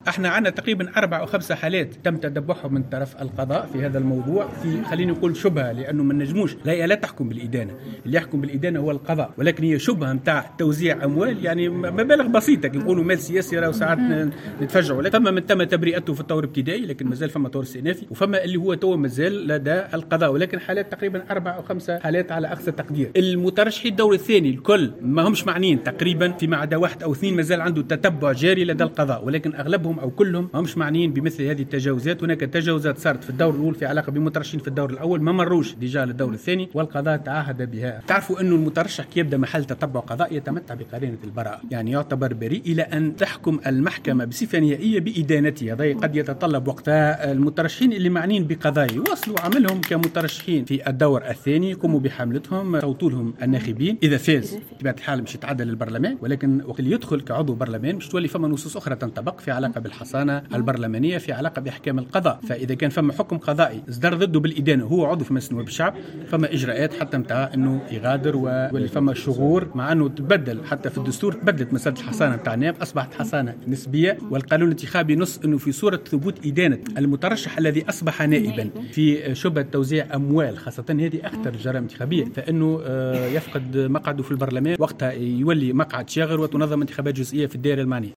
احنا عندنا تقريبا 4 أو 5 حالات تم تتبعهم من طرف القضاء في هذا الموضوع، في خليني نقول شبهه، لانه ما نجموش لا تحكم بالادانه، اللي يحكم بالادانه هو القضاء، ولكن هي شبهه نتاع توزيع اموال، يعني مبالغ بسيطه كي نقولوا مال سياسي راه ساعات نتفجعوا. فما من تم تبرئته في الطور الابتدائي، لكن مازال فما طور استئنافي، وفما اللي هو تو مازال لدى القضاء، ولكن حالات تقريبا 4 أو 5 حالات على اقصى تقدير. المترشحين الدور الثاني الكل ما همش معنيين تقريبا، فيما عدا 1 أو 2 مازال عنده تتبع جاري لدى القضاء، ولكن اغلبهم او كلهم ما همش معنيين بمثل هذه التجاوزات. هناك تجاوزات صارت في الدور الاول في علاقه بمترشحين في الدور الاول ما مروش ديجا للدور الثاني، والقضاء تعهد بها. تعرفوا انه المترشح كي يبدا محل تتبع قضاء يتمتع بقرينه البراءه، يعني يعتبر بريء الى ان تحكم المحكمه بصفه نهائيه بادانته. هذا قد يتطلب وقت. المترشحين اللي معنيين بقضايا يواصلوا عملهم كمترشحين في الدور الثاني، يقوموا بحملتهم، صوتوا لهم الناخبين. اذا فاز بطبيعه الحال مش يتعدى للبرلمان، ولكن وقت اللي يدخل كعضو برلمان مش تولي فما نصوص اخرى تنطبق في علاقه بالحصانه البرلمانيه، في علاقه باحكام القضاء. فاذا كان فما حكم قضائي اصدر ضده بالادانه هو عضو في مجلس نواب الشعب، فما اجراءات حتى نتاع انه يغادر، واللي فما شغور مع انه تبدل حتى في الدستور، تبدلت مساله الحصانه نتاع النائب، اصبحت حصانه نسبيه، والقانون الانتخابي نص انه في صوره ثبوت ادانه المترشح الذي اصبح نائبا في شبهه توزيع اموال، خاصه هذه اخطر الجرائم الانتخابيه، فانه يفقد مقعده في البرلمان، وقتها يولي مقعد شاغر وتنظم انتخابات جزئيه في الدائره المعنيه.